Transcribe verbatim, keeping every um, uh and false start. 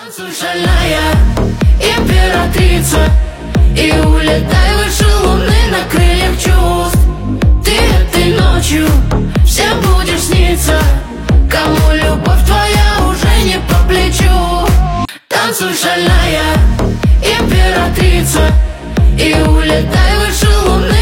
Танцуй, шальная императрица, и улетай выше луны на крыльях чувств. Ты этой ночью всем будешь сниться, кому любовь твоя уже не по плечу. Танцуй, шальная императрица, и улетай выше луны